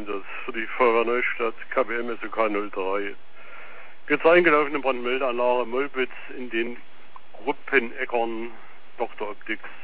Einsatz für die Feuerwehr Neustadt, KBM SOK 03. Jetzt eingelaufen in Brandmeldeanlage Molbitz in den Gruppeneckern Dr. Optics.